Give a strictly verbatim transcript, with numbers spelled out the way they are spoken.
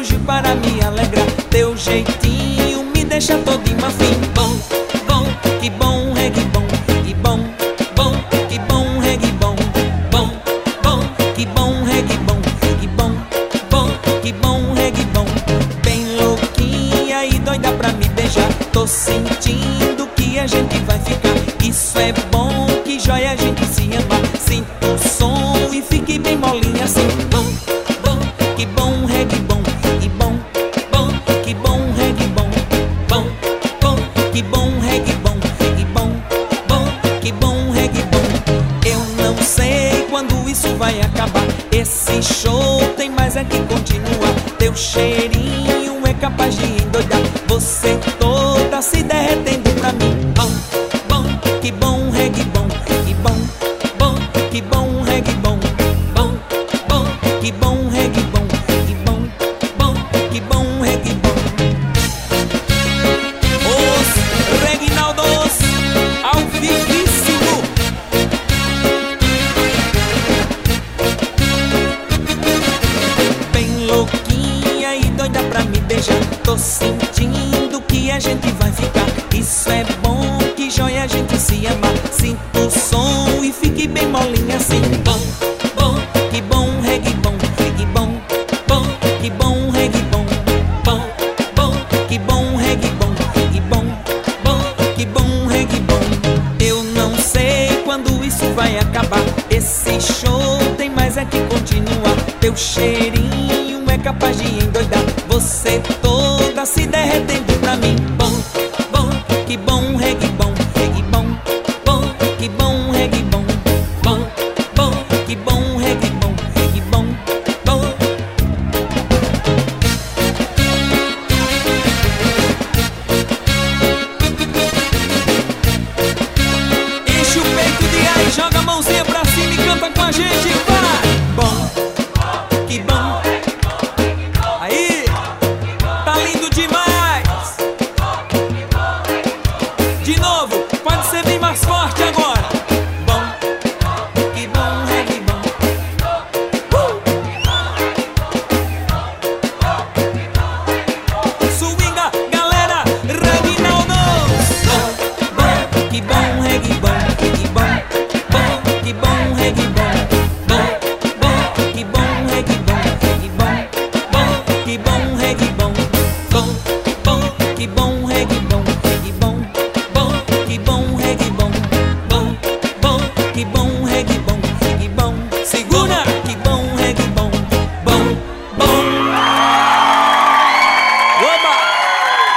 surgiu para me alegrar. Teu jeitinho me deixa todinho afim. Bom, bom, que bom, reggae bom. Que bom, bom, que bom, reggae bom. Bom, bom, que bom, reggae bom. Que bom, bom, que bom, reggae bom. Bem louquinha e doida pra me beijar. Tô sentindo que a gente vai ficar. Isso é bom, que joia a gente se amar. Sinto o som e fique bem molinha assim. Bom, bom, que bom, reggae bom. Que bom, bom, que bom, reggae bom. Bom, bom, que bom, reggae bom. Que bom, bom, que bom, reggae bom. Eu não sei quando isso vai acabar. Esse show tem mais é que continuar. Teu cheirinho é capaz de endoidar. Você toda se derretendo pra mim. Bom, bom, que bom, reggae bom. Que bom, bom, que bom, reggae bom. Bom, bom, que bom, reggae bom. Que bom, bom, que bom, reggae bom. Os Reginaldos ao vivíssimo. Bem louquinha e doida pra me beijar. Tô sentindo que a gente vai ficar. Isso é bom, que joia a gente se amar. Sinto o som e fique bem molinha assim. Bom, bom, que bom, reggae bom. Que bom, bom, que bom, reggae bom. Bom, bom, que bom, reggae bom. Que bom, bom, que bom, reggae bom. Eu não sei quando isso vai acabar. Esse show tem mais é que continuar. Teu cheirinho é capaz de endoidar. Você toda se derretendo pra mim. Bom, bom, que bom, reggae bom. Que bom, bom, que bom, reggae bom. Bom, bom, que bom, reggae bom. Que bom, bom. Enche o peito de ar e joga a mãozinha pra cima e canta com a gente. Vai! Bom, que bom. Aí, tá lindo demais. De novo, pode ser bem mais forte agora. Bom, que bom, reggae bom. Uh! Swinga, galera, Reginaldos. Bom, bom, que bom, reggae bom. Que bom, bom, que bom, reggae bom. Bom, bom, que bom, reggae bom. Que bom, bom, que bom, reggae bom. Bom, bom, que bom, reggae bom. Que bom, bom, que bom, reggae bom. Bom, bom, que bom, reggae bom.